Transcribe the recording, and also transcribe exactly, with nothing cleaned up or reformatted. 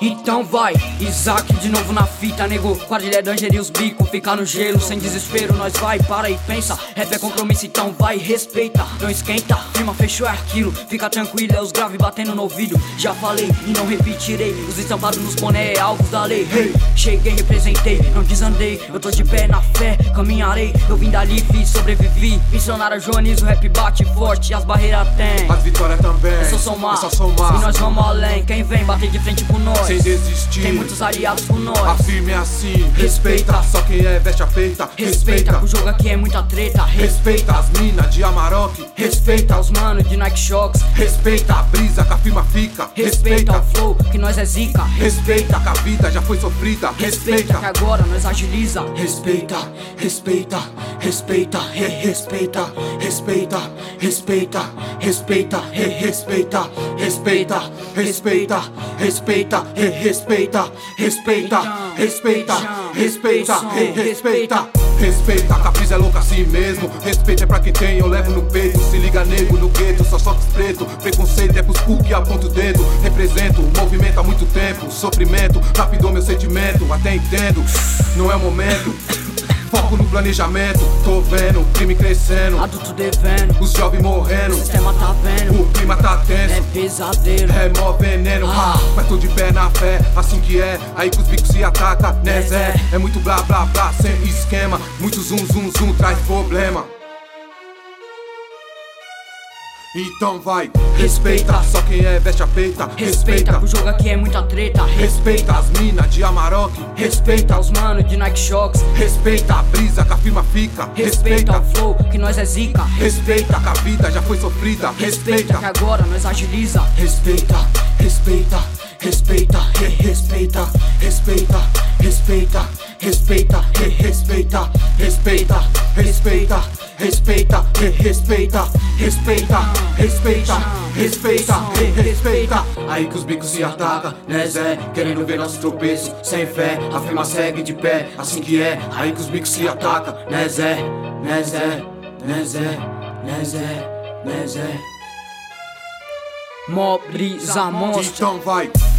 Então vai, Isaac de novo na fita, nego. Quadrilha Danger e os bicos, fica no gelo, sem desespero, nós vai, para e pensa. Rap é compromisso, então vai, respeita, não esquenta, firma, fechou é aquilo. Fica tranquilo, é os graves batendo no ouvido. Já falei e não repetirei, os estampados nos boné é alvos da lei. Hey, cheguei, representei, não desandei, eu tô de pé na fé, caminharei. Eu vim dali, fiz, sobrevivi. Missionário Joanis, o rap bate forte, as barreiras tem, as vitórias também, é só somar, é só somar. E nós vamos além, quem vem bater de frente com nós, sem desistir, tem muitos aliados com nós. Afirme assim, respeita, só quem é veste a peita. Respeita, o jogo aqui é muita treta. Respeita as minas de Amarok, respeita os manos de Nike Shox. Respeita a brisa que a firma fica. Respeita o flow que nós é zica. Respeita que a vida já foi sofrida. Respeita que agora nós agiliza. Respeita, respeita, respeita, re respeita, respeita, respeita, respeita, re respeita, respeita, respeita, respeita, re respeita, respeita, respeita, respeita, re respeita. Respeita, a brisa é louca assim mesmo. Respeito é pra quem tem, eu levo no peito. Se liga nego no gueto, só socos preto. Preconceito é pros cu que aponta o dedo. Represento o movimento há muito tempo. Sofrimento, lapidou meu sentimento. Até entendo, não é o momento. Foco no planejamento, tô vendo crime crescendo, adulto devendo, os jovens morrendo, o sistema tá vendo, o clima tá tenso, é pesadelo, é mó veneno, ah. Mas tô de pé na fé, assim que é, aí que os bicos se atacam, né Zé? É muito blá blá blá, sem esquema, muito zum zum zum traz problema. Então vai, respeita, só quem é veste a peita. Respeita, o jogo aqui é muita treta. Respeita as minas de Amarok. Respeita os manos de Nike Shox. Respeita a brisa que a firma fica. Respeita o flow que nós é zica. Respeita que a vida já foi sofrida. Respeita que agora nós agiliza. Respeita, respeita, respeita, re respeita, respeita, respeita, respeita, re respeita, respeita, respeita, respeita, re respeita, respeita, respeita, respeita, re respeita. Aí que os bicos se atacam, né Zé? Querendo ver nosso tropeço, sem fé, a firma segue de pé, assim que é. Aí que os bicos se atacam, né Zé? Né Zé? Né Zé? Né Zé? Né Zé? Mó brisa monstra. Então vai.